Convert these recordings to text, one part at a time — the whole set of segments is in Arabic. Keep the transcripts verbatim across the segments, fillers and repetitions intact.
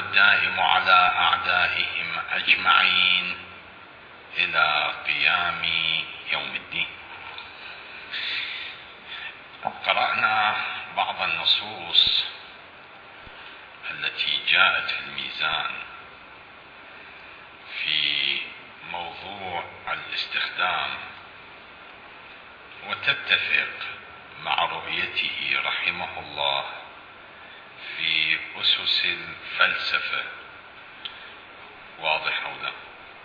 الدائم على أعدائهم أجمعين إلى قيام يوم الدين. قرأنا بعض النصوص التي جاءت في الميزان في موضوع الاستخدام، وتتفق مع رؤيته رحمه الله في أسس الفلسفة. واضح أو لا؟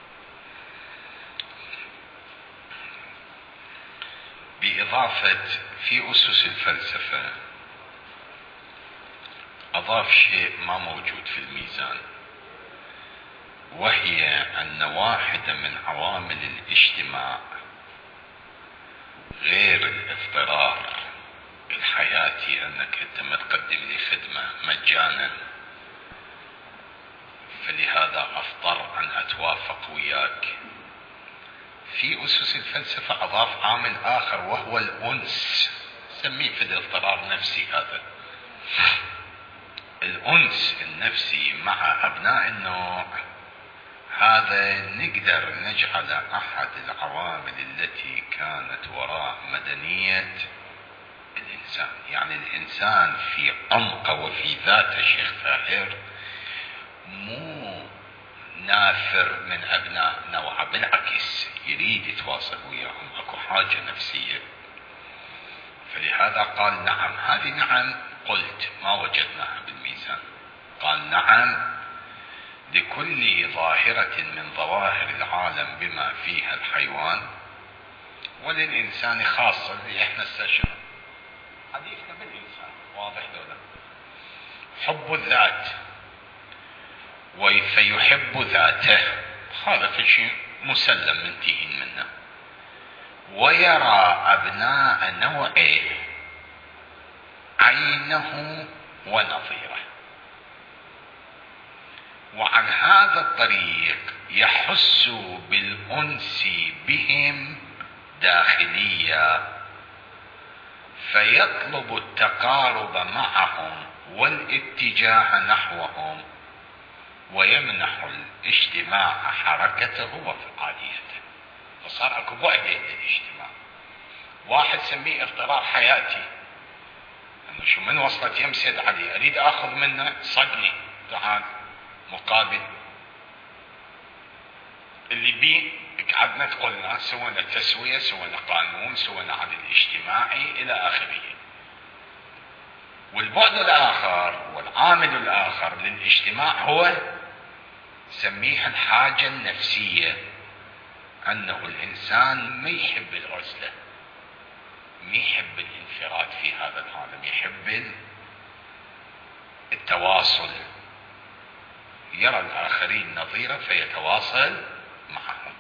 بإضافة في أسس الفلسفة أضاف شيء ما موجود في الميزان، وهي أن واحدة من عوامل الاجتماع غير الاضطرار الحياتي، أنك أنت ما تقدم لي خدمة مجانا فلهذا أضطر أن أتوافق وياك. في أسس الفلسفة أضاف عامل آخر وهو الأنس، سميه في الاضطرار نفسي. هذا الأنس النفسي مع أبناء النوع، هذا نقدر نجعل أحد العوامل التي كانت وراء مدنية الإنسان. يعني الإنسان في عمقه وفي ذاته شيخ ثاهر مو نافر من أبناء نوعه، بالعكس يريد يتواصل وياهم، أكو حاجة نفسية. فلهذا قال نعم. هذه نعم قلت ما وجدناها بالميزان. قال نعم لكل ظاهرة من ظواهر العالم بما فيها الحيوان، وللإنسان خاصة اللي احنا استشعر حديثنا بالإنسان. واضح دولا؟ حب الذات فيحب ذاته، هذا في شيء مسلم منتهين منه، ويرى أبناء نوعه عينه ونظيره، وعن هذا الطريق يحس بالأنس بهم داخليا، فيطلب التقارب معهم والاتجاه نحوهم، ويمنح الاجتماع حركته وفعاليته. فصار اكو بعدين الاجتماع. واحد سميه اضطرار حياتي، انه شو من وصلت يمسد علي اريد اخذ منه صدني تعال مقابل اللي بيه قعدنا قلنا سوينا تسوية، سوينا قانون، سوينا عدل اجتماعي الى اخره. والبعد الاخر والعامل الاخر للاجتماع هو سميها الحاجة النفسية، انه الانسان ما يحب العزلة، ما يحب الانفراد في هذا العالم، يحب التواصل، يرى الاخرين نظيرا فيتواصل معهم.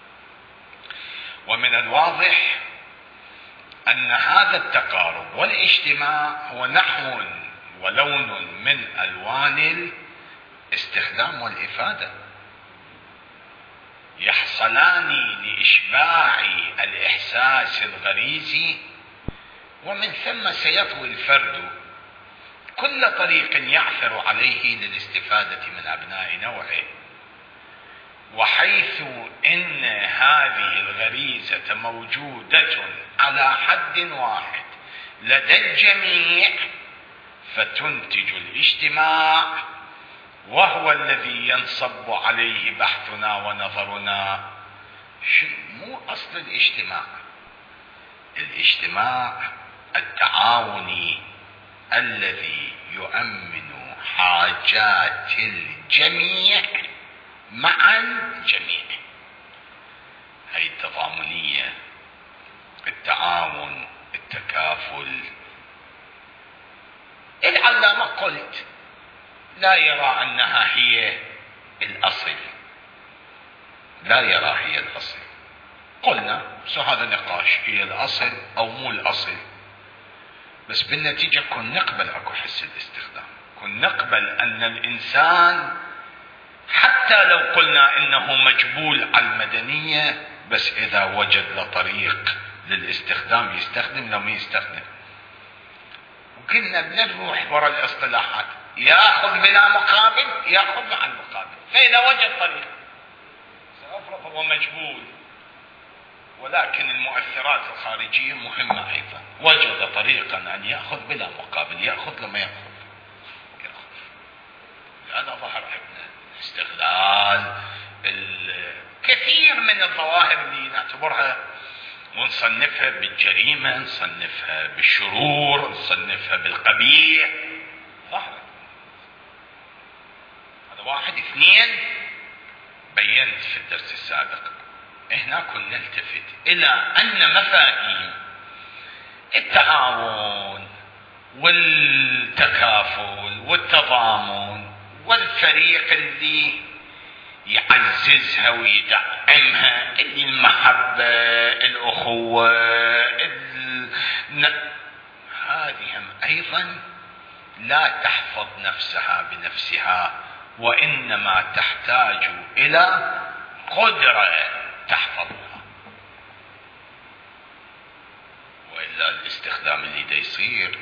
ومن الواضح ان هذا التقارب والاجتماع هو نحو ولون من الوان الاستخدام والافاده، يحصلان لاشباع الاحساس الغريزي، ومن ثم سيطوي الفرد كل طريق يعثر عليه للاستفاده من ابناء نوعه. وحيث ان هذه الغريزة موجودة على حد واحد لدى الجميع، فتنتج الاجتماع، وهو الذي ينصب عليه بحثنا ونظرنا. مو اصل الاجتماع، الاجتماع التعاوني الذي يؤمن حاجات الجميع مع الجميع. هي التضامنية، التعاون، التكافل. العلامة قلت لا يرى أنها هي الأصل، لا يرى هي الأصل. قلنا سو هذا نقاش، هي الأصل أو مو الأصل، بس بالنتيجة كن نقبل أكو حس الاستخدام، كن نقبل أن الإنسان حتى لو قلنا إنه مجبول على المدنية، بس إذا وجد له طريق للاستخدام يستخدم، لو ما يستخدم. كنا بنروح وراء الاصطلاحات، ياخذ بلا مقابل ياخذ مع المقابل، فاذا وجد طريقه سأفرض هو مجبول، ولكن المؤثرات الخارجيه مهمه ايضا، وجد طريقا ان ياخذ بلا مقابل ياخذ لما ياخذ ياخذ. هذا ظهر عندنا استغلال الكثير من الظواهر اللي نعتبرها ونصنفها بالجريمة، نصنفها بالشرور، نصنفها بالقبيح، ظهرت. هذا واحد. اثنين، بينت في الدرس السابق هنا كنا نلتفت إلى أن مفاهيم التعاون والتكافل والتضامن والفريق اللي يعززها ويدعمها، اللي المحبة الأخوة ال... هذه هم أيضا لا تحفظ نفسها بنفسها، وإنما تحتاج إلى قدرة تحفظها، وإلا الاستخدام اللي دا يصير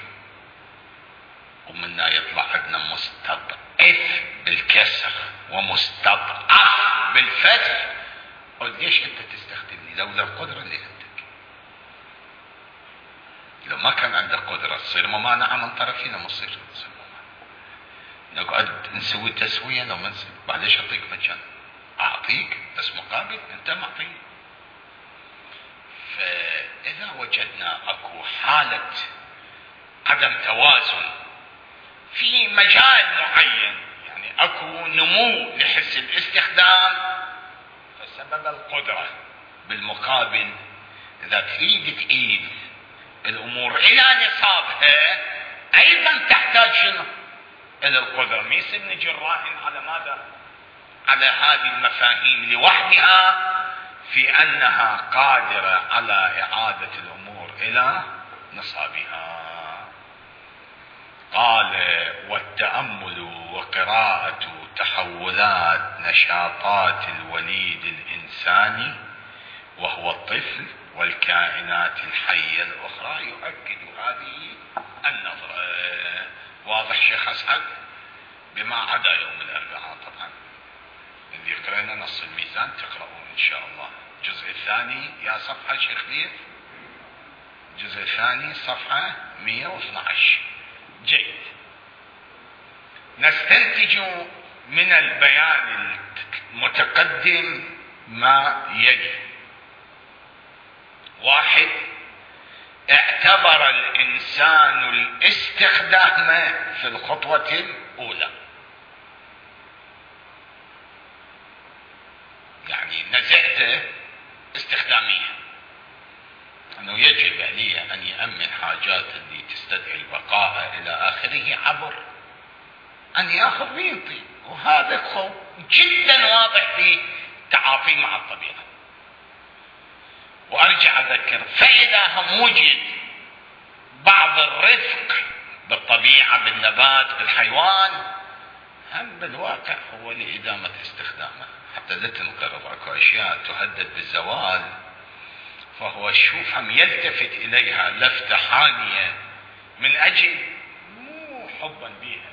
ومنا يطلع عندنا مستضعف بالكسر ومستضعف بالفتح. قل ليش انت تستخدمني لولا القدرة اللي عندك؟ لو ما كان عندك قدرة تصير ممانعة من طرفنا، مصير تصير ممانعة، نقعد نسوي تسوية لو ما نسوي. بعدين اعطيك مجانا، اعطيك بس مقابل انت معطيني. فاذا وجدنا اكو حالة عدم توازن في مجال معين، يعني اكو نمو لحس الاستخدام، فسبب القدرة. بالمقابل اذا تريد تعيد الامور الى نصابها ايضا تحتاج شنو؟ الى القدرة. ما يصير نجي نراهن على ماذا؟ على هذه المفاهيم لوحدها في انها قادرة على اعادة الامور الى نصابها. قال: والتأمل وقراءة تحولات نشاطات الوليد الإنساني وهو الطفل والكائنات الحية الأخرى يؤكد هذه النظرة. واضح شيخ أسعد؟ بما عدا يوم الأربعاء طبعا، اللي قرأنا نص الميزان تقرأون إن شاء الله. الجزء الثاني يا صفحة شيخ ليث، الجزء الثاني صفحة مئة واثني عشر. جيد. نستنتج من البيان المتقدم ما يلي: واحد، اعتبر الإنسان الاستخدام في الخطوة الأولى، يعني نزعته استخدامية، أنه يجب عليه أن يأمن حاجات اللي تستدعي البقاء إلى آخره عبر أن يأخذ وينطي، وهذا خوف جدا واضح في تعاطي مع الطبيعة. وأرجع أذكر، فإذا هم وجد بعض الرفق بالطبيعة بالنبات بالحيوان، هم بالواقع هو لإدامة استخدامه، حتى لا تنقرض. أكو أشياء تهدد بالزوال، فهو شوف هم يلتفت إليها لفتة حانية من أجل مو حبا بها،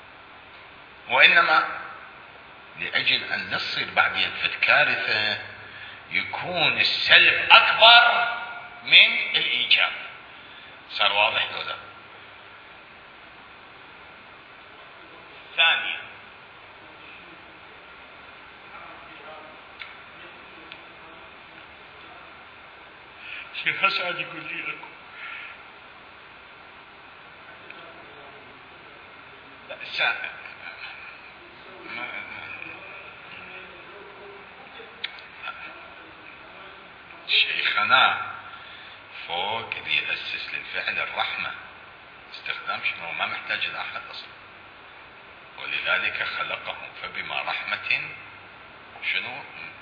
وإنما لأجل أن نصير بعدين في الكارثة يكون السلب أكبر من الإيجاب. صار واضح لو لا؟ ثانيا، شيخ أسعد يقول لي لكم لا سائل شيخنا فوق اللي يأسس للفعل الرحمة، استخدام شنو ما محتاج لأحد أصلا، ولذلك خلقهم فبما رحمة شنو.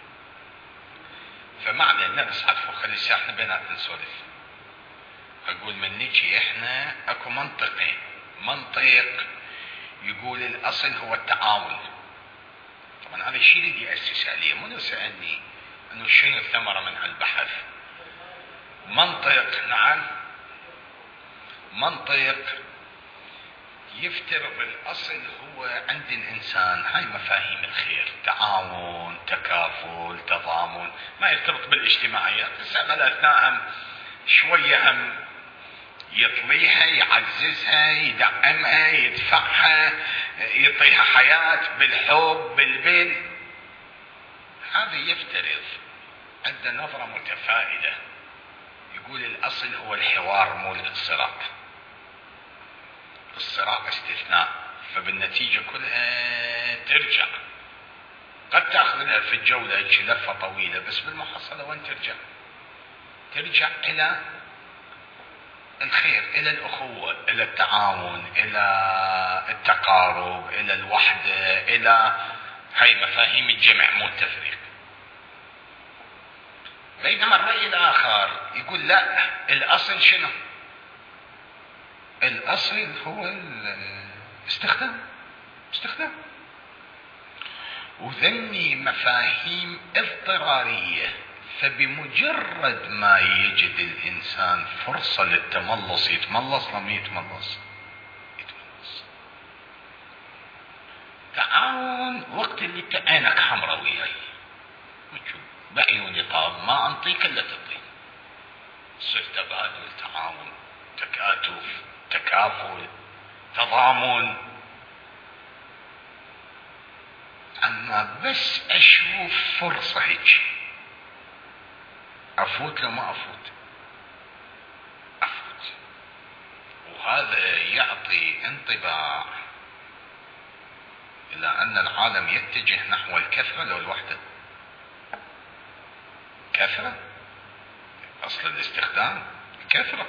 فمعنى ان نصعد فوق، خلي احنا بيناتنا نسولف. اقول من نجي احنا اكو منطقين، منطق يقول الاصل هو التعاون، طبعا هذا الشيء اللي يأسس عليه، منو سألني انه شنو الثمرة من هالبحث. منطق نعم، منطق يفترض الأصل هو عند الإنسان هاي مفاهيم الخير، تعاون، تكافل، تضامن، ما يرتبط بالاجتماعيات. السبب أثناء شوية هم يطليها، يعززها، يدعمها، يدفعها، يعطيها حياة بالحب بالبل. هذا يفترض عنده نظرة متفائلة، يقول الأصل هو الحوار مو الصراع. الصراع استثناء، فبالنتيجة كلها ترجع. قد تأخذها في الجولة لفة طويلة، بس بالمحصلة وين ترجع؟ ترجع إلى الخير، إلى الأخوة، إلى التعاون، إلى التقارب، إلى الوحدة، إلى هاي مفاهيم الجمع مو التفريق. بينما الرأي الآخر يقول لا، الأصل شنو؟ الأصل هو الاستخدام، استخدام. وذني مفاهيم اضطرارية، فبمجرد ما يجد الإنسان فرصة للتملص يتملص، لما يتملص يتملص. تعاون وقت اللي عينك حمرا وياي وتشوف بعيوني طاب ما أنطيك إلا تعطيني. صرت تبادل، تعاون، تكاتف، تكافل، تضامن. أما بس أشوف فرصة هيك أفوت لو ما أفوت أفوت. وهذا يعطي انطباع إلى أن العالم يتجه نحو الكثرة لو الوحدة. كثرة، أصل الاستخدام كثرة.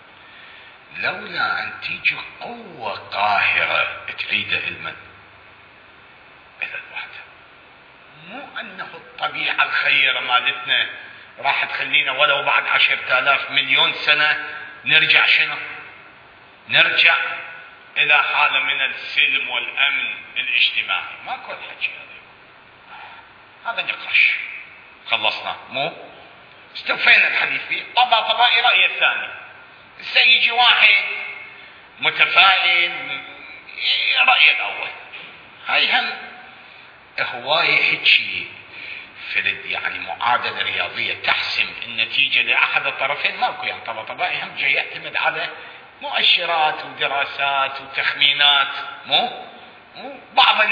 لولا أن تيجي قوة قاهرة تعيد المن إلى الوحدة. مو أنه الطبيعة الخيرة مالتنا راح تخلينا ولو بعد عشرة آلاف مليون سنة نرجع شنو؟ نرجع إلى حالة من السلم والأمن الاجتماعي. ما كل حكي هذا. هذا نقاش خلصنا، مو استوفينا الحديث فيه. طبعا طبعا رأي الثاني سيجي واحد متفائل، رأي الأول. هاي هم هواية هيك فرد يعني معادلة رياضية تحسم النتيجة لأحد الطرفين ماكو. يعني طبعا طبعا هم جاي يعتمد على مؤشرات ودراسات وتخمينات، مو مو بعض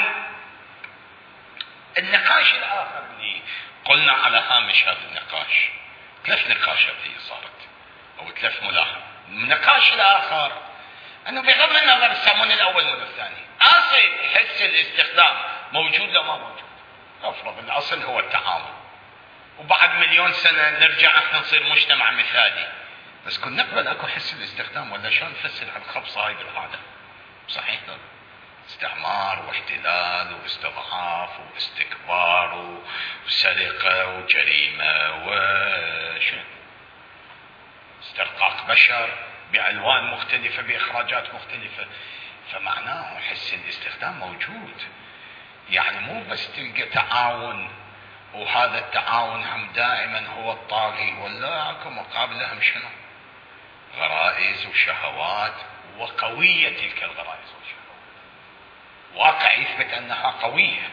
النقاش الآخر اللي قلنا على هامش هذا النقاش. ثلاث نقاشات هي صارت أو ثلاث ملاحظات. النقاش الآخر أنه بغض النظر السامون الأول من الثاني، أصل حس الاستخدام موجود لو ما موجود. أفرض الأصل هو التعاون، وبعد مليون سنة نرجع احنا نصير مجتمع مثالي، بس كنا نقبل اكو حس الاستخدام ولا شلون نفسر هالخبصة هاي بالعادة؟ صحيح لا؟ استعمار واحتلال واستضعاف واستكبار وسرقة وجريمة وشو استرقاق بشر بألوان مختلفة بإخراجات مختلفة. فمعناه حس الاستخدام موجود. يعني مو بس تلقى تعاون وهذا التعاون هم دائما هو الطاغي، ولا اكو مقابله هم شنو؟ غرائز وشهوات، وقوية تلك الغرائز والشهوات. واقع يثبت انها قوية.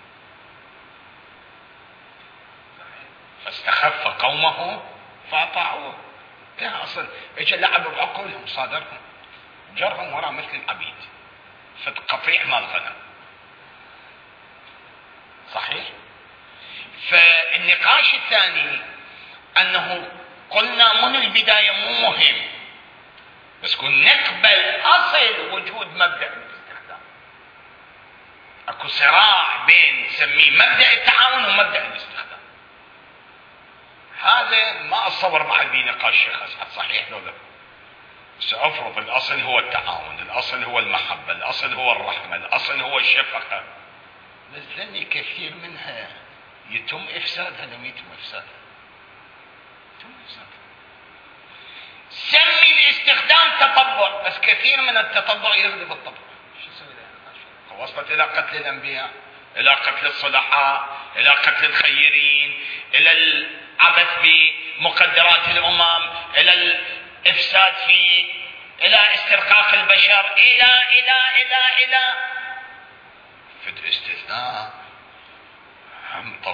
فاستخف قومه فاطاعوه. يا اصلا اجى لعب بعقولهم، صادرهم جرهم وراء مثل العبيد فقطيع مال غنم. صحيح. فالنقاش الثاني انه قلنا من البداية مو مهم، بس كنا نقبل اصل وجود مبدأ الاستخدام. اكو صراع بين نسميه مبدأ التعاون ومبدأ الاستخدام. هذا ما اتصور بعد بيه نقاش شيخ اسعد. صحيح لو لا؟ سأفرض الاصل هو التعاون، الاصل هو المحبة، الاصل هو الرحمة، الاصل هو الشفقة، بس ذني كثير منها يتم افسادها. لم يتم افسادها، يتم افسادها. سمي الاستخدام تطبع، بس كثير من التطبع يغلب الطبع. شو يسوي له؟ وصلت الى قتل الانبياء، الى قتل الصلحاء، الى قتل الخيرين، الى العبث بمقدرات الامم، الى الافساد فيه، الى استرقاق البشر، الى الى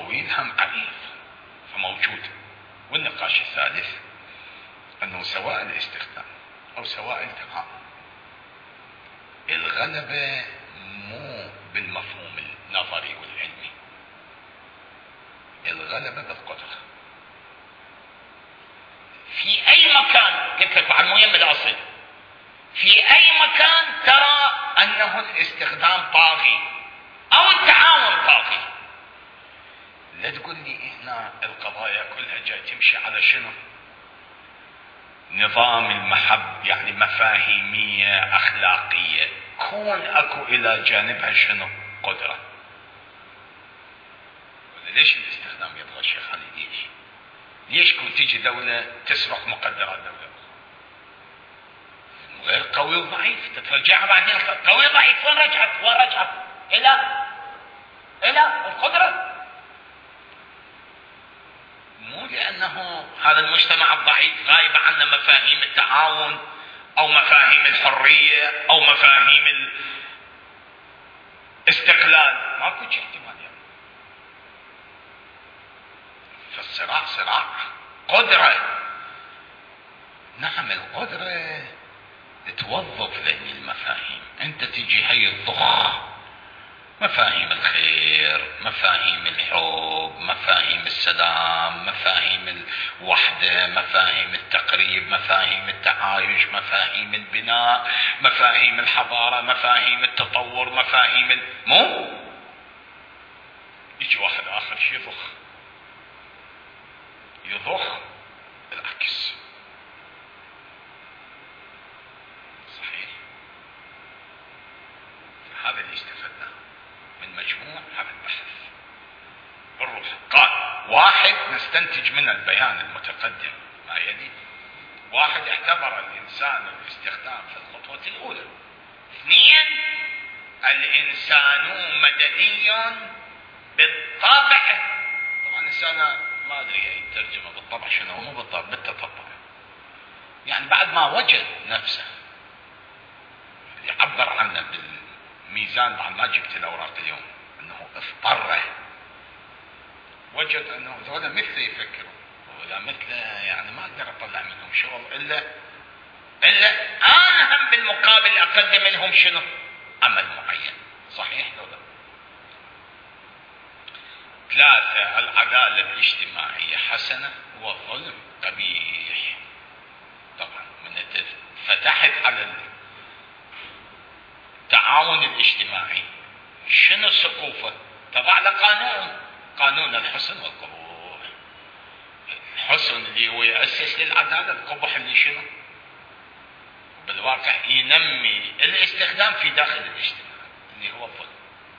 طويل هم عريض فموجود. والنقاش الثالث أنه سواء الاستخدام أو سواء التعاون، الغلبة مو بالمفهوم النظري والعلمي، الغلبة بالقدرة. في أي مكان، قلت لك عن مهم الأصل، في أي مكان ترى أنه الاستخدام طاغي أو التعاون طاغي، لا تقول لي هنا القضايا كلها جاي تمشي على شنو؟ نظام المحب، يعني مفاهيمية أخلاقية، كون أكو إلى جانبها شنو؟ قدرة. ليش الاستخدام يبغى الشيخ خالد؟ ليش؟ ليش كون تيجي دولة تسرق مقدرات دولة غير قوي وضعيف تترجعها بعدين قوي ضعيف، وين رجعت؟ وين رجعت؟ إلى إلى القدرة. مو لأنه هذا المجتمع الضعيف غايب عنا مفاهيم التعاون أو مفاهيم الحرية أو مفاهيم الاستقلال، ماكو شيء احتمال يعني. فالصراع صراع قدرة. نعم القدرة توظف ذهن المفاهيم، انت تجي هي الضخ مفاهيم الخير، مفاهيم الحب، مفاهيم السلام، مفاهيم الوحدة، مفاهيم التقريب، مفاهيم التعايش، مفاهيم البناء، مفاهيم الحضارة، مفاهيم التطور، مفاهيم ال... مو يجي واحد آخر شي يضخ يضخ بالعكس. صحيح. هذا اللي استفدناه من مجموع هذا البحث. الروح قال واحد نستنتج من البيان المتقدم ما يلي: واحد اعتبر الإنسان الاستخدام في الخطوة الأولى. اثنين الإنسان مدني بالطبع. طبعا الإنسان ما أدري أي ترجمة بالطبع شنو، مو بالطبع، بالتطبع، يعني بعد ما وجد نفسه يعبر عنه بالميزان. بعد ما جبت الأوراق اليوم أنه اضطر، وجد أنه ذولا مثله يفكروا ولا مثله، يعني ما أقدر أطلع منهم شغل إلا إلا أنا هم بالمقابل أقدم منهم شنو؟ عمل معين. صحيح ذولا. ثلاثة العدالة الاجتماعية حسنة والظلم قبيح. طبعا من فتحت على التعاون الاجتماعي شنو سقوفه؟ تضع له قانون، قانون الحسن والقبوح. الحسن اللي هو يأسس للعدالة، القبح اللي شنو؟ بالواقع ينمي الاستخدام في داخل الاجتماع اللي هو الظلم.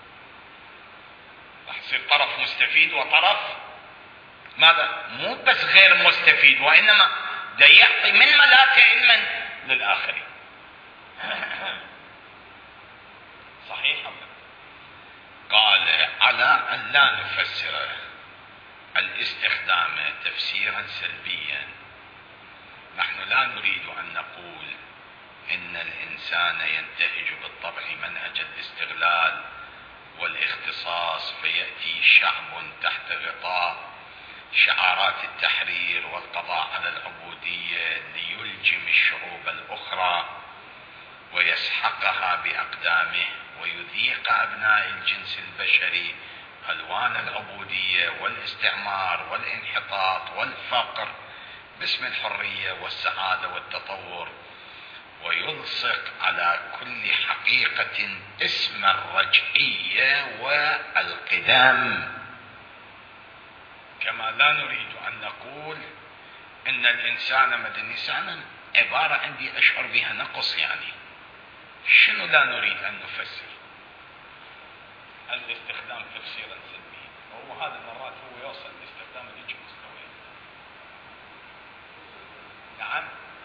راح يصير طرف مستفيد وطرف ماذا؟ مو بس غير مستفيد، وإنما دا يعطي من ملاك علما للآخرين. صحيح. قال على أن لا نفسر الاستخدام تفسيرا سلبيا. نحن لا نريد أن نقول إن الإنسان ينتهج بالطبع منهج الاستغلال والاختصاص، فيأتي شعب تحت غطاء شعارات التحرير والقضاء على العبودية ليلجم الشعوب الأخرى ويسحقها بأقدامه ويذيق أبناء الجنس البشري ألوان العبودية والاستعمار والانحطاط والفقر باسم الحرية والسعادة والتطور، ويلصق على كل حقيقة اسم الرجعية والقدام. كما لا نريد أن نقول إن الإنسان مدني. إنسانا عبارة عندي أشعر بها نقص، يعني شنو لا نريد أن نفسر؟ الاستخدام تفسيرا سلبيا، وهو هذا مرات هو يوصل لاستخدام الوجه مستوى. نعم.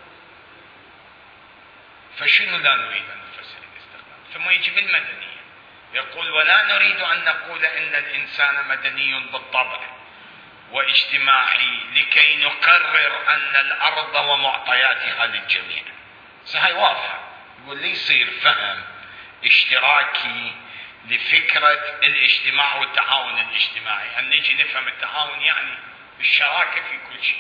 فشنو لا نريد أن نفسر الاستخدام؟ ثم يجي بالمدنية يقول ولا نريد أن نقول إن الإنسان مدني بالطبع واجتماعي لكي نقرر أن الأرض ومعطياتها للجميع. هاي واضحة. يقول لي يصير فهم اشتراكي لفكرة الاجتماع والتعاون الاجتماعي، أن نجي نفهم التعاون يعني الشراكة في كل شيء.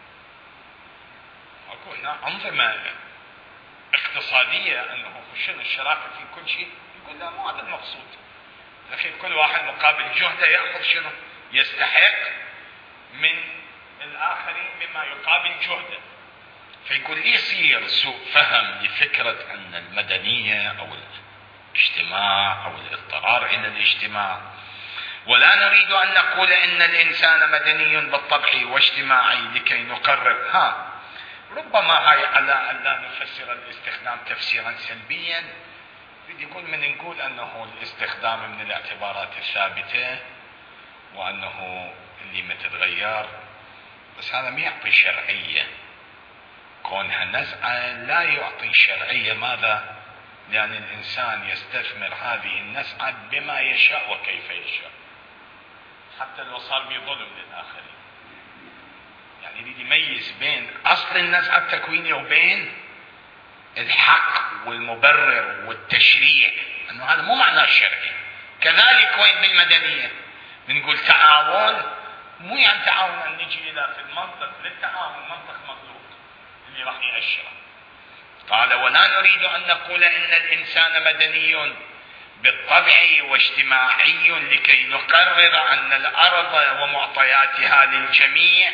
أقول هنا أنظمة اقتصادية أنه شنو الشراكة في كل شيء، يقول لا مو هذا المقصود. لكن كل واحد مقابل جهده يأخذ شنو يستحق من الآخرين بما يقابل جهده. فيقول لي يصير سوء فهم لفكرة أن المدنية أو الاجتماع أو الاضطرار إلى الاجتماع، ولا نريد أن نقول إن الإنسان مدني بالطبع واجتماعي لكي نقرر. ها ربما هاي على أن لا نفسر الاستخدام تفسيرا سلبيا، يقول من نقول أنه الاستخدام من الاعتبارات الثابتة وأنه اللي ما تتغير، بس هذا ما يعطي شرعية. كونها نزعة لا يعطي شرعية. ماذا؟ لأن الإنسان يستثمر هذه النزعة بما يشاء وكيف يشاء، حتى لو صار بظلم للآخرين. يعني يريد يميز بين أصل النزعة التكوينية وبين الحق والمبرر والتشريع، أنه هذا مو معناه الشرعي. كذلك وين بالمدنية بنقول تعاون، مو يعني تعاون أن نجي إلى في المنطق للتعاون منطق مغلوط اللي راح يأشره. قال ولا نريد أن نقول إن الإنسان مدني بالطبع واجتماعي لكي نقرر أن الأرض ومعطياتها للجميع،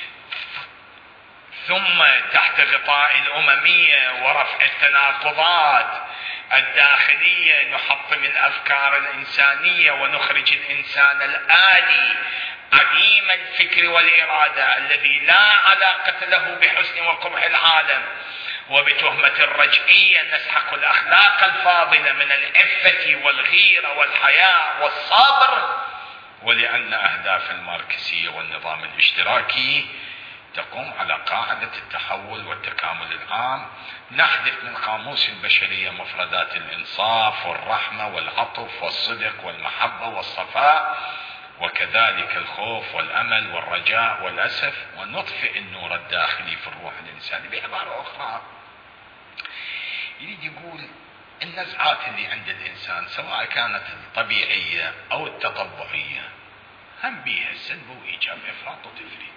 ثم تحت غطاء الأممية ورفع التناقضات الداخلية نحطم الأفكار الإنسانية ونخرج الإنسان الآلي عديم الفكر والإرادة الذي لا علاقة له بحسن وقبح العالم، وبتهمة الرجعية نسحق الأخلاق الفاضلة من العفة والغيرة والحياء والصبر. ولأن أهداف الماركسية والنظام الاشتراكي تقوم على قاعدة التحول والتكامل العام، نحذف من قاموس البشرية مفردات الإنصاف والرحمة والعطف والصدق والمحبة والصفاء، وكذلك الخوف والأمل والرجاء والأسف، ونطفئ النور الداخلي في الروح الإنساني. بعبارة أخرى يريد يقول النزعات اللي عند الإنسان سواء كانت الطبيعية أو التطبعية هم بيها سلب وإيجاب، إفراط وتفريط.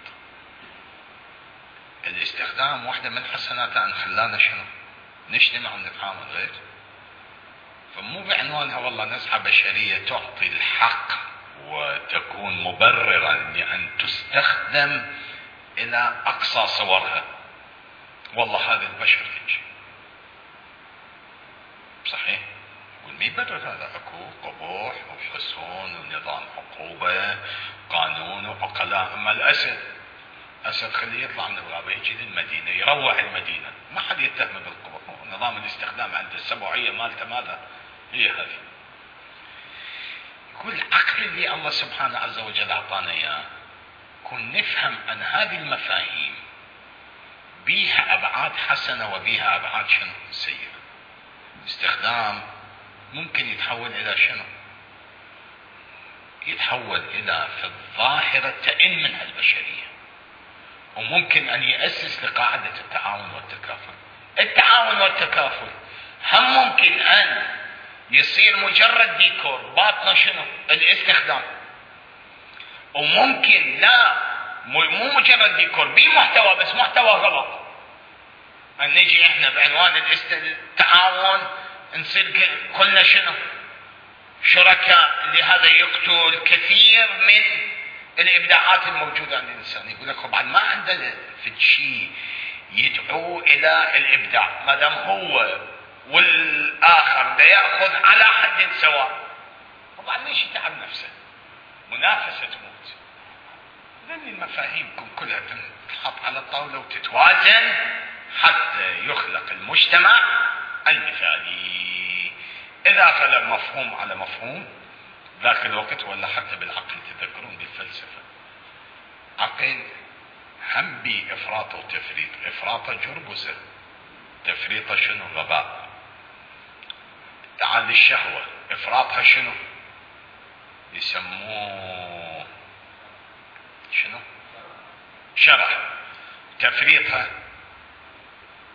الاستخدام واحدة من حسناتها أن خلانا شنو نجتمع ونتعامل غير، فمو بعنوانها والله نزعة بشرية تعطي الحق وتكون مبررا لأن تستخدم إلى أقصى صورها. والله هذا البشر هيك صحيح، والمي يبرر هذا. أكو قبوح وحسون ونظام عقوبة قانون وعقلاء. أما الأسد، أسد خليه يطلع من الغابة يجي للمدينة يروع المدينة، ما حد يتهم بالقبح. نظام الاستخدام عند السبوعية مالته ماذا هي هذه. يقول العقل اللي الله سبحانه عز وجل أعطانا إياه كن نفهم أن هذه المفاهيم بيها أبعاد حسنة وبيها أبعاد شنو سيئة. الاستخدام ممكن يتحول إلى شنو؟ يتحول إلى في الظاهرة تئن منها البشرية، وممكن أن يأسس لقاعدة التعاون والتكافل. التعاون والتكافل هم ممكن أن يصير مجرد ديكور، باطنه شنو؟ الاستخدام. وممكن لا مو مجرد ديكور بمحتوى، بس محتوى غلط. أن نجي إحنا بعنوان التعاون نصير كلنا شنو؟ شركاء لهذا يقتل كثير من الإبداعات الموجودة عند الإنسان. يقول لك طبعا ما عندنا في شيء يدعو إلى الإبداع ما دام هو والآخر دا يأخذ على حد سواء. طبعا ليش يتعب نفسه؟ منافسة تموت. لأن المفاهيم كلها تنحط على الطاولة وتتوازن حتى يخلق المجتمع المثالي. إذا غلب مفهوم على مفهوم ذاك الوقت، ولا حتى بالعقل تذكرون بالفلسفة، عقل هم بإفراط وتفريط. إفراط جربزة، تفريط شنو؟ غباء. تعال الشهوة، إفراطها شنو؟ يسموه شنو؟ شرع. تفريطها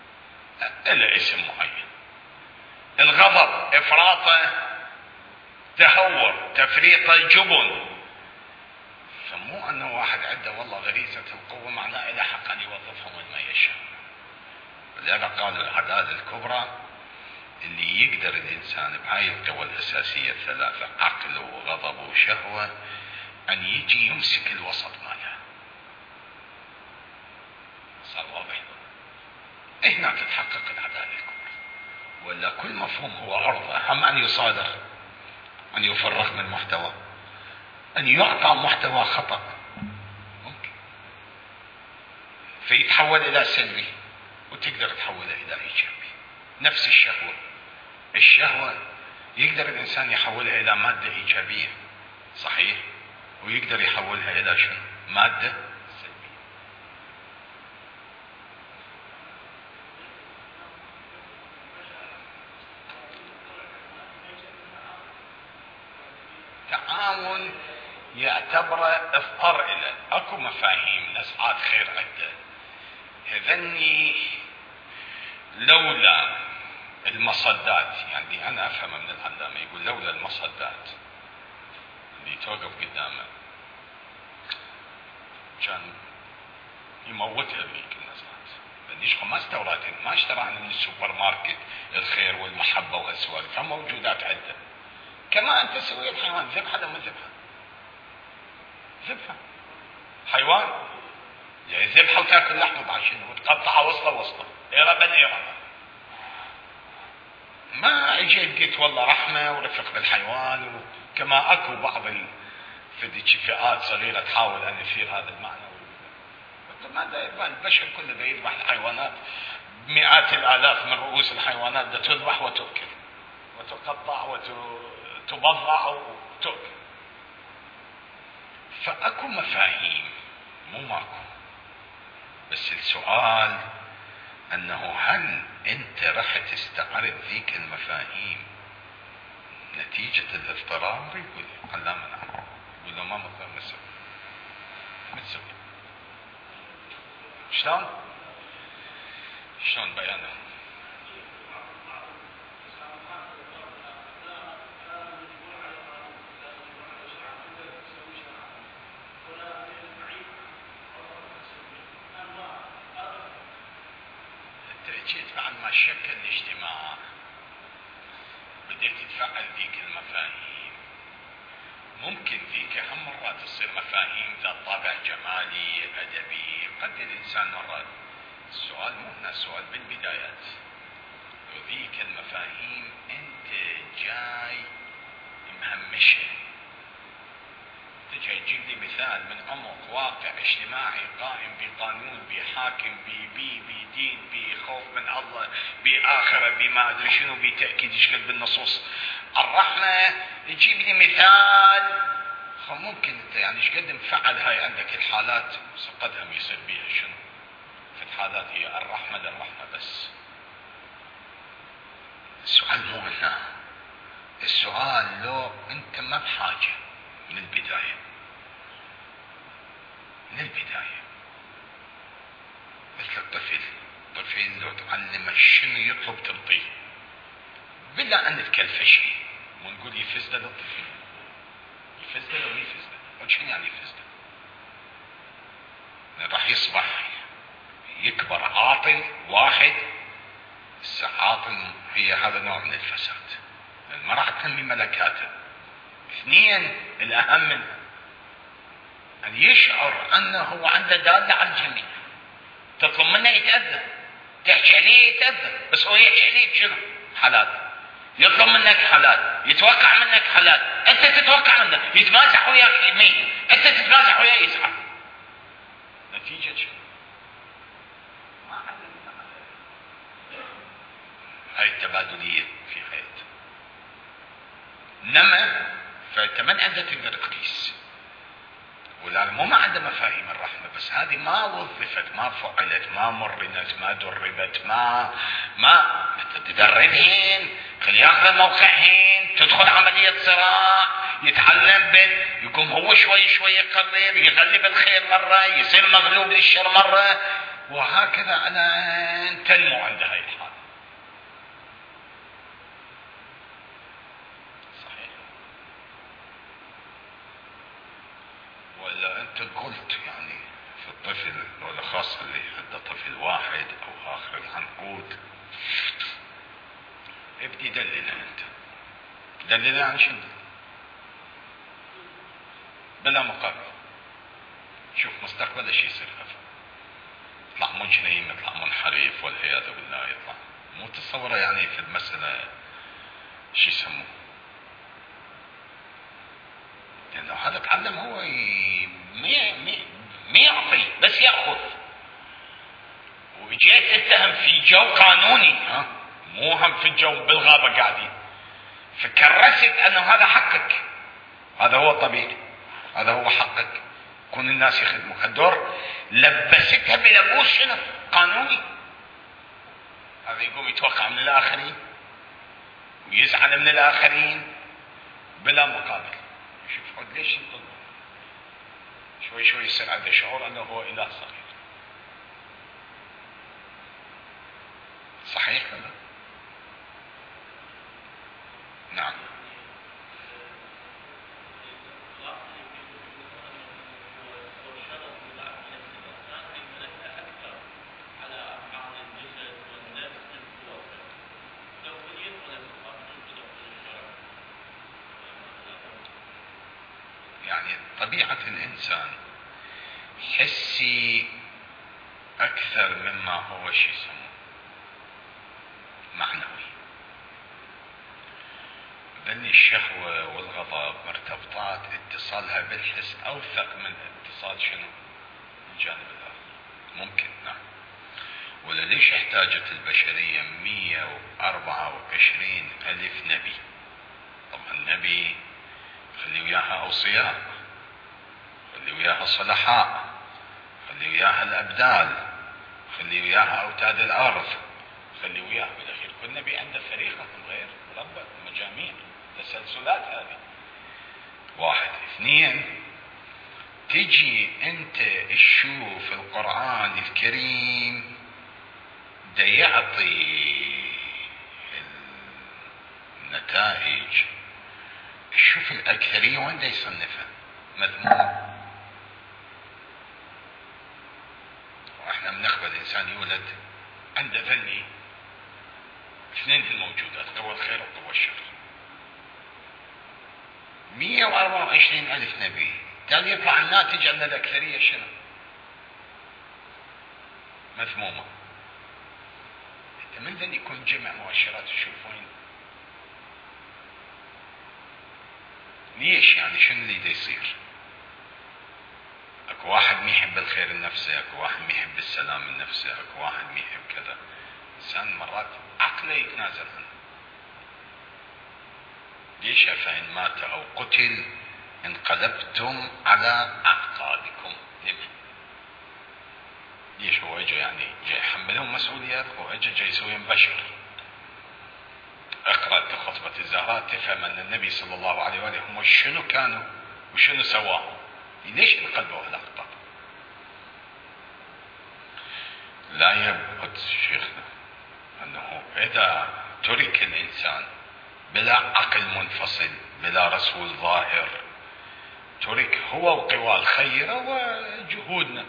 إلى اسم معين. الغضب إفراطه تهور، تفريط جبن. فمو انه واحد عنده والله غريزة القوة معناه له حق ان يوظفها وين ما يشاء. ولذلك قالوا العدالة الكبرى اللي يقدر الانسان بهاي القوى الاساسية الثلاثة، عقل وغضب وشهوة، ان يجي يمسك الوسط ماله. صار واضح؟ هنا تتحقق العدالة الكبرى. ولا كل مفهوم هو عرضة، هم ان يصادر، ان يفرغ من محتوى، ان يعطى محتوى خطأ ممكن فيتحول الى سلبي وتقدر تحوله الى ايجابي. نفس الشهوة، الشهوة يقدر الانسان يحولها الى مادة ايجابية صحيح، ويقدر يحولها الى شنو؟ مادة سلبية. تعاون يعتبره اضطر الى اكو مفاهيم نسعات خير عده، هذني لولا المصدات، يعني انا افهم من العلامة يقول لولا المصدات اللي توقف قدامه كان يموتها ذيك النسعات. ليش ما استوردن، ما اشترانا من السوبر ماركت الخير والمحبة والسوالف، هم موجودات عده. كما انت تسوي الحيوان ذبحه ولا ما ذبحه؟ ذبحه حيوان يعني ذبحه وتاكل لحمه بعد شنو؟ وتقطعها وصله وصله إربا إربا. ما اجيت قلت والله رحمه ورفق بالحيوان، كما اكو بعض فئات صغيره تحاول ان يثير هذا المعنى. ما داير بال البشر كله دا يذبح الحيوانات، مئات الالاف من رؤوس الحيوانات دا تذبح وتؤكل وتقطع وتبضع وتؤكل. فاكو مفاهيم مو ماكو، بس السؤال انه هل انت رح تستعرض ذيك المفاهيم نتيجة الاضطرار؟ يقول علامة نعم، يقول له ما مثل مسوي مسوي شلون شلون بيانه؟ جيت بعد ما شكل الاجتماع بديت تتفعل ذيك المفاهيم. ممكن ذيك هم مرات تصير مفاهيم ذات طابع جمالي ادبي. قد الانسان مرات، السؤال مو هنا، السؤال بالبدايات، وذيك المفاهيم انت جاي مهمشها، انت جاي تجيب لي مثال من عمق واقع اجتماعي قائم بقانون بحاكم ببي بدين بخوف من الله باخره بما ادري شنو بتاكيد ايش قد بالنصوص الرحمه، تجيب لي مثال. ممكن انت يعني ايش قد مفعل هاي عندك الحالات قدها يصير بيها شنو؟ في الحالات هي الرحمه للرحمه بس. السؤال مو هنا، السؤال لو انت ما بحاجه من البدايه من البدايه مثل الطفل، الطفل لو تعلم شنو يطلب تنطيه بلا ان تكلفشه، ونقول يفزده للطفل، يفزده لو يفزده، وشنو يعني يفزده؟ راح يصبح يكبر عاطل واحد. عاطل هي هذا نوع من الفساد، ما راح تنمي ملكاته. اثنين الاهم منها ان يشعر انه هو عنده دالة على الجميع، تطلب منه يتأذى، تحكي عليه يتأذى، بس هو يحكي عليه بشنو؟ حلال. يطلب منك حلال، يتوقع منك حلال، انت تتوقع منه، يتمازح وياك يمين، انت تتمازح وياه يزعل. نتيجة شنو؟ ما عندنا هاي التبادلية في حياتنا. انما فانت من انت تقدر تقيس، ولا مو ما عنده مفاهيم الرحمة، بس هذه ما وظفت، ما فعلت، ما مرنت، ما دربت، ما ما تدربهن، خلي ياخذ موقعهن، تدخل عملية صراع، يتعلم بين، يقوم هو شوي شوي يقرب، يغلب الخير مرة، يصير مغلوب للشر مرة، وهكذا على ان تنمو عند هاي الحالة. صحيح. إذا أنت قلت يعني في الطفل ولا خاصة اللي عنده طفل واحد أو آخر العنقود، ابدي دلنا أنت، دلنا عن شنو بلا مقابل. شوف مستقبل ايش يصير، يطلع مجرم، يطلع منحرف والعياذ بالله، يطلع مو تصوره يعني في المسألة شو يسموه، لأنه هذا تعلم هو ما يعطي بس يأخذ، وجيت تتهم في جو قانوني، ها مو هم في الجو بالغابة قاعدين، فكرست أنه هذا حقك، هذا هو الطبيعي، هذا هو حقك، كون الناس يخدموك. الدور لبستها بلبوس شنو قانوني، هذا يقوم يتوقع من الآخرين ويزعل من الآخرين بلا مقابل. شوف ليش ينطلب شوي شوي يصير عنده شعور أنه هو إله صغير. صحيح ولا؟ نعم. يعني طبيعة الإنسان حسي أكثر مما هو شيء يسموه معنوي. ذني الشهوة والغضب مرتبطات اتصالها بالحس أوثق من اتصال شنو الجانب الآخر، ممكن. نعم. وليش احتاجت البشرية مية وأربعة وعشرين ألف نبي؟ طبعا النبي خلي وياها أوصياء، خلي وياها صلحاء، خلي وياها الأبدال، خلي وياها أوتاد الأرض، خلي وياها بالأخير كل نبي عنده فريقة غير مربع مجاميع تسلسلات. هذه واحد. اثنين، تجي انت تشوف القرآن الكريم دا يعطي النتائج، شوف الأكثرية وين دا يصنفها مذموم. واحنا بنقبل الإنسان يولد عنده ذني اثنين الموجودات، قوى الخير وقوى الشر. مية وأربعة وعشرين ألف نبي، تالي يطلع الناتج أن الأكثرية شنو؟ مذمومة. انت من ذن يكون جمع مؤشرات تشوف وين ليش، يعني شنو اللي دا يصير؟ اكو واحد ما يحب الخير لنفسه، اكو واحد ما يحب السلام لنفسه، اكو واحد ما يحب كذا. الانسان مرات عقله يتنازل عنه. ليش؟ فإن مات أو قتل انقلبتم على أعقابكم. ليش؟ هو اجى يعني جاي يحملهم مسؤوليات، هو اجى جاي يسويهم بشر. اقرأ في خطبة الزهراء تفهم أن النبي صلى الله عليه وآله هم شنو كانوا وشنو سواهم. ليش انقلبوا على الأخطاء؟ لا يبعد شيخنا أنه إذا ترك الإنسان بلا عقل منفصل، بلا رسول ظاهر، ترك هو وقوى الخير وجهودنا،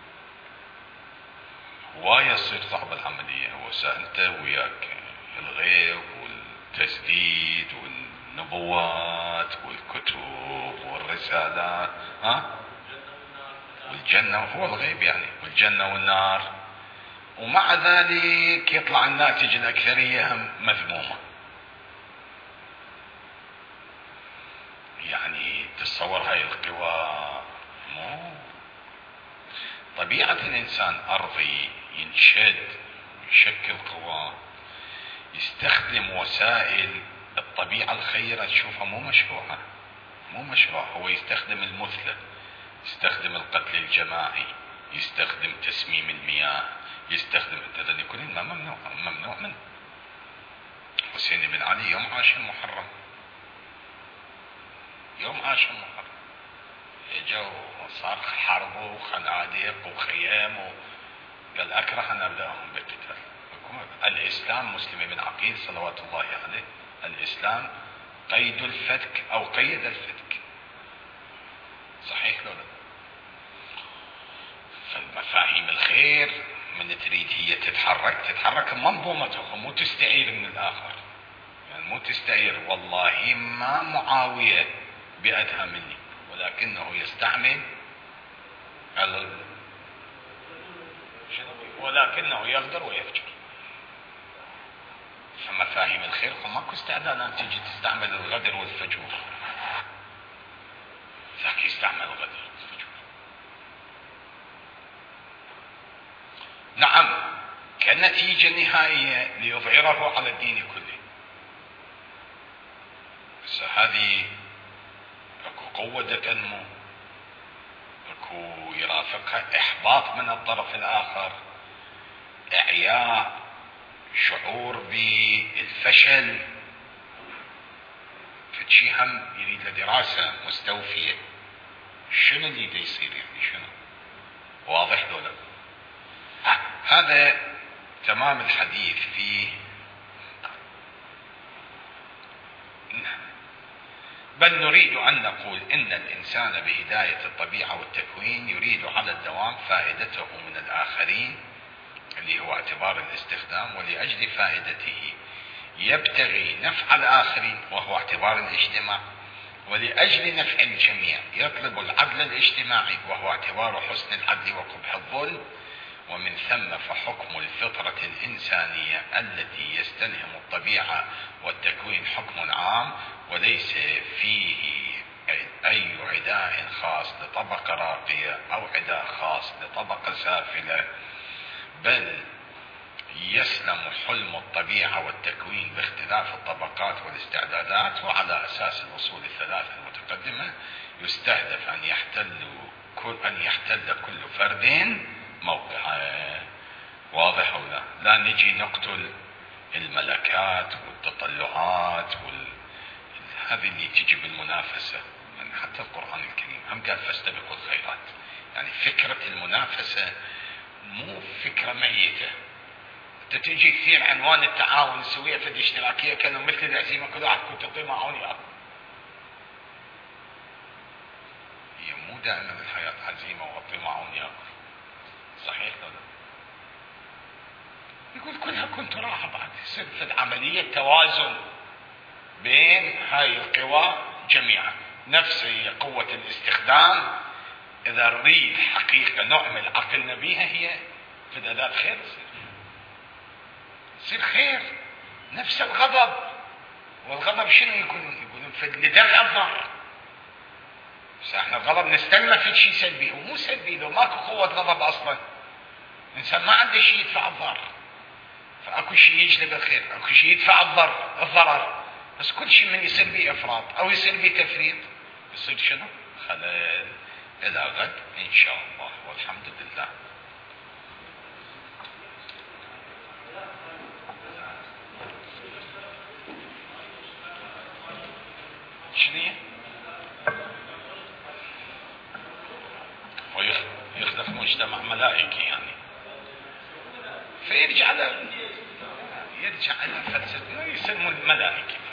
هواية يصير صعب العملية. هو أنت وياك الغيب والتسديد والنبوات والكتب والرسالات، ها والجنة، هو الغيب يعني، والجنة والنار، ومع ذلك يطلع الناتج الأكثرية هم مذمومة. يعني تتصور هاي القوى، مو طبيعة الإنسان أرضي، ينشد يشكل قوى، يستخدم وسائل الطبيعة الخيرة تشوفها مو مشروعة، مو مشروع. هو يستخدم المثلى، يستخدم القتل الجماعي، يستخدم تسميم المياه، يستخدم التدني، كلنا ممنوع ممنوع منه. حسين بن علي يوم عاشر محرم، يوم عاشر محرم اجوا وصار حرب وخنادق وخيام، قال اكره ان ابداهم بالقتال. الاسلام مسلم بن عقيل صلوات الله عليه، الاسلام قيد الفتك او قيد الفتك. صحيح لو لا؟ فمفاهيم الخير من تريد هي تتحرك تتحرك منظومتها، مو تستعير من الآخر. يعني مو تستعير، والله ما معاوية بأدهى مني، ولكنه يستعمل ولكنه يغدر ويفجر. فمفاهيم الخير ماكو استعداد أن تجي تستعمل الغدر والفجور، ذاك يستعمل الغدر والفجور. نعم، كنتيجة نهائية ليظهره على الدين كله. بس هذه اكو قوة تنمو، اكو يرافقها احباط من الطرف الاخر، اعياء، شعور بالفشل. فشي هم يريد له دراسة مستوفية، شنو اللي دا يصير، يعني شنو واضح ولا؟ هذا تمام الحديث فيه. بل نريد أن نقول إن الإنسان بهداية الطبيعة والتكوين يريد على الدوام فائدته من الآخرين، اللي هو اعتبار الاستخدام، ولأجل فائدته يبتغي نفع الآخرين وهو اعتبار الاجتماع، ولأجل نفع الجميع يطلب العدل الاجتماعي وهو اعتبار حسن العدل وقبح الظلم. ومن ثم فحكم الفطرة الإنسانية التي يستلهم الطبيعة والتكوين حكم عام، وليس فيه أي عداء خاص لطبقة راقية أو عداء خاص لطبقة سافلة، بل يسلم حلم الطبيعة والتكوين باختلاف الطبقات والاستعدادات. وعلى أساس الأصول الثلاثة المتقدمة يستهدف أن يحتل كل, أن يحتل كل فرد موقعه. واضح أو لا؟ لا نجي نقتل الملكات والتطلعات وال... هذه اللي تجي بالمنافسة. يعني حتى القرآن الكريم هم قال فاستبقوا الخيرات. يعني فكرة المنافسة مو فكرة ميتة. انت تجي كثير عنوان التعاون نسويها في الاشتراكية كانوا مثل العزيمة، كل واحد كنت تعطيه معوني. هي مو دائما الحياة عزيمة وأعطي معوني ياكل، صحيح ولا؟ يقول كلها كنت راحة بعد يصير في العملية توازن بين هاي القوى جميعا. نفس قوة الاستخدام إذا نريد حقيقة نعمل عقلنا بيها هي في الأداء خير يصير يصير خير. نفس الغضب، والغضب شنو يقولون؟ يقولون في لدفع الضر. بس احنا الغضب نستلمه في شيء سلبي، ومو سلبي، لو ماكو قوة غضب أصلا الإنسان ما عنده شيء يدفع الضر. فأكو شيء يجلب الخير، أكو شيء يدفع الضر الضرر. بس كل شيء من يصير به إفراط أو يصير به تفريط يصير شنو؟ خلل. إلى غد إن شاء الله، والحمد لله. شنو ويخلق مجتمع ملائكي يعني، فيرجع على يرجع على فلسفة يسمون الملائكة.